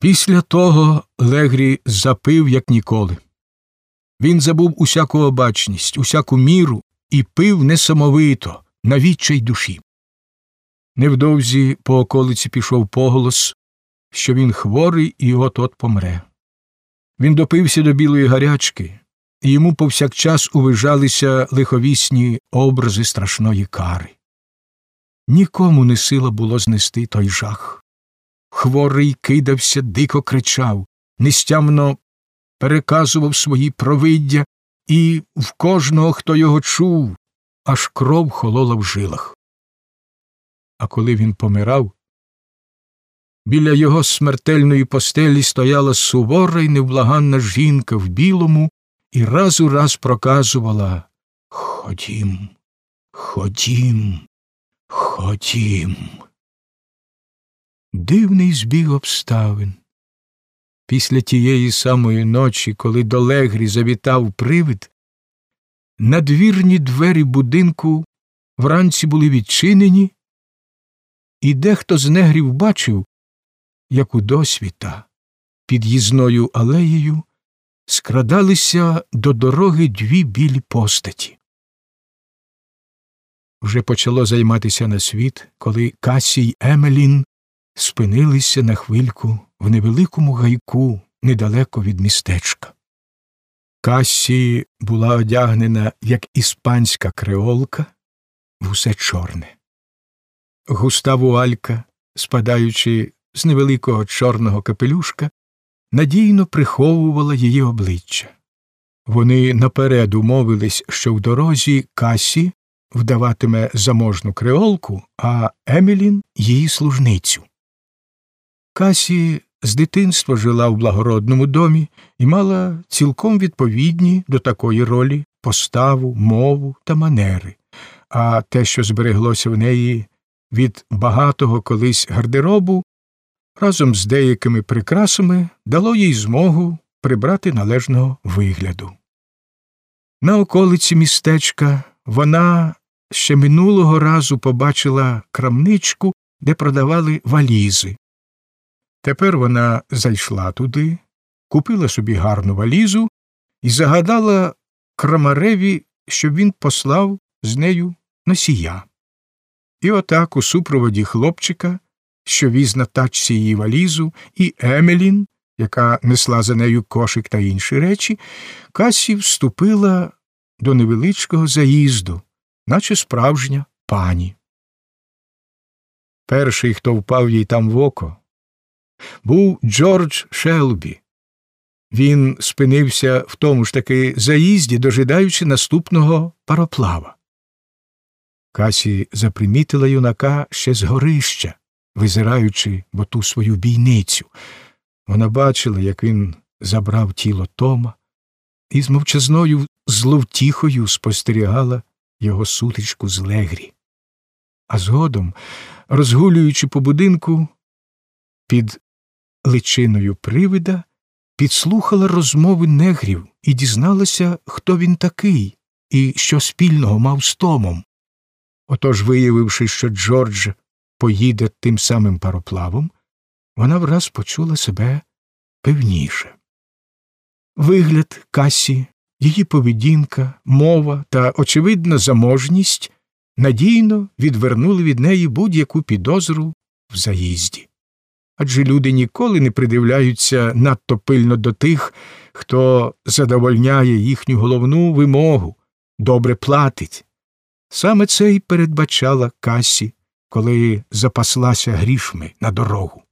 Після того Легрі запив, як ніколи. Він забув усяку обачність, усяку міру і пив несамовито, на відчай душі. Невдовзі по околиці пішов поголос, що він хворий і от-от помре. Він допився до білої гарячки, і йому повсякчас увижалися лиховісні образи страшної кари. Нікому не сила було знести той жах. Хворий кидався, дико кричав, нестямно переказував свої провиддя, і в кожного, хто його чув, аж кров холола в жилах. А коли він помирав, біля його смертельної постелі стояла сувора й невблаганна жінка в білому і раз у раз проказувала: «Ходім, ходім, ходім». Дивний збіг обставин. Після тієї самої ночі, коли до Легрі завітав привид, надвірні двері будинку вранці були відчинені, і дехто з негрів бачив, як удосвіта під'їзною алеєю скрадалися до дороги дві білі постаті. Вже почало займатися на світ, коли Кассі й Емелін спинилися на хвильку в невеликому гайку недалеко від містечка. Кассі була одягнена, як іспанська креолка, в усе чорне. Густа вуалька, спадаючи з невеликого чорного капелюшка, надійно приховувала її обличчя. Вони наперед умовились, що в дорозі Кассі вдаватиме заможну креолку, а Емелін – її служницю. Кассі з дитинства жила в благородному домі і мала цілком відповідні до такої ролі поставу, мову та манери, а те, що збереглося в неї від багатого колись гардеробу, разом з деякими прикрасами дало їй змогу прибрати належного вигляду. На околиці містечка вона ще минулого разу побачила крамничку, де продавали валізи. Тепер вона зайшла туди, купила собі гарну валізу і загадала крамареві, щоб він послав з нею носія. І отак у супроводі хлопчика, що віз на тачці її валізу, і Емелін, яка несла за нею кошик та інші речі, Кассі вступила до невеличкого заїзду, наче справжня пані. Перший, хто впав їй там в око, був Джордж Шелбі. Він спинився в тому ж таки заїзді, дожидаючи наступного пароплава. Кассі запримітила юнака ще з горища, визираючи в оту свою бійницю. Вона бачила, як він забрав тіло Тома, і з мовчазною зловтіхою спостерігала його сутичку з Легрі. А згодом, розгулюючи по будинку, під личиною привида, підслухала розмови негрів і дізналася, хто він такий і що спільного мав з Томом. Отож, виявивши, що Джордж поїде тим самим пароплавом, вона враз почула себе певніше. Вигляд Кассі, її поведінка, мова та очевидна заможність надійно відвернули від неї будь-яку підозру в заїзді. Адже люди ніколи не придивляються надто пильно до тих, хто задовольняє їхню головну вимогу – добре платить. Саме це й передбачала Кассі, коли запаслася грішми на дорогу.